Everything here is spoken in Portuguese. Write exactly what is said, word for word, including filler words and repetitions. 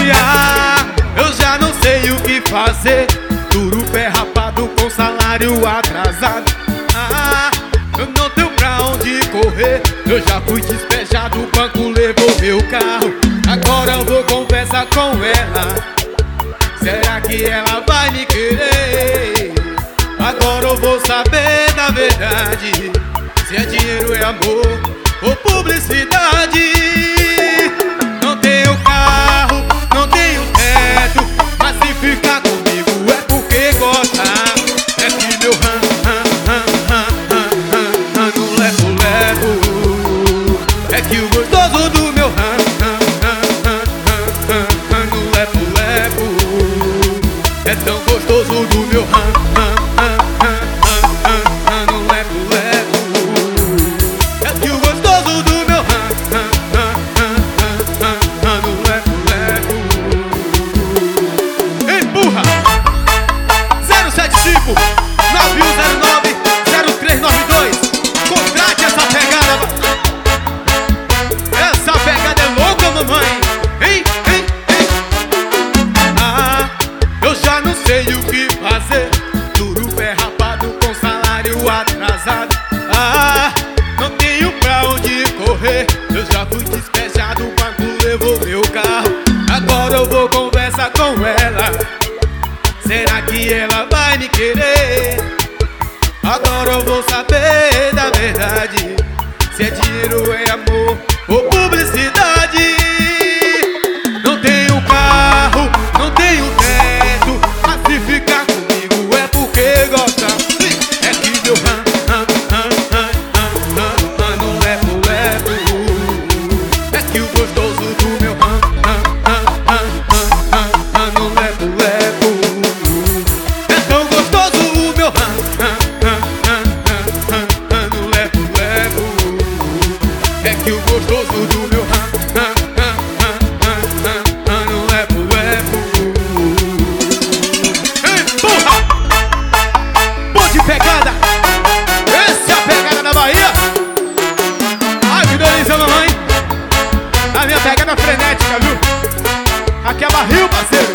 Ah, eu já não sei o que fazer. Duro pé rapado com salário atrasado. Ah, eu não tenho pra onde correr. Eu já fui despejado, o banco levou meu carro. Agora eu vou conversar com ela. Será que ela vai me querer? Agora eu vou saber da verdade, se é dinheiro, é amor ou publicidade. Não tenho carro, não tenho teto, mas se ficar comigo é porque gosta. É que meu ran, ran, ran, ran, ran, ran, ran, no levo, levo. É que o gostoso do meu ran, ran, ran, ran, ran, ran, ran, no levo, levo. É tão gostoso do meu ran, ran, ran, ran, ran, ran, ran, no levo, levo. É que o gostoso do meu ran, ran, ran, ran, ran, ran, no levo, levo. Empurra! zero sete cinco nove um zero nove zero três nove dois. Contrate essa pegada. Essa pegada é louca, mamãe. Hein, hein, hein. Ah, eu já não sei o que fazer. Duro pé rapado com salário atrasado. Ah, não tenho pra onde correr. Eu já fui despejado, o banco levou meu carro. Agora eu vou conversar com ela. Será que ela vai me querer? Agora eu vou saber da verdade, se é dinheiro, é amor ou publicidade. Não tenho carro, não tenho teto, mas se ficar comigo é porque gosta. É que meu ran, ran, ran, ran, ran, ran, ran, no levo, levo. É que o gostoso do meu ran, ran, ran, ran, ran, ran, ran, no levo, levo. É tão gostoso o meu ran, ran, ran, ran, ran, ran, ran, no levo, levo. É que o gostoso do meu ran, ran, ran, ran, ran, ran, ran, no levo, levo. Empurra! Boa de pegada! Essa é a pegada da Bahia! Ai, que delícia, mamãe! A minha pegada frenética, viu? Aqui é barril, parceiro!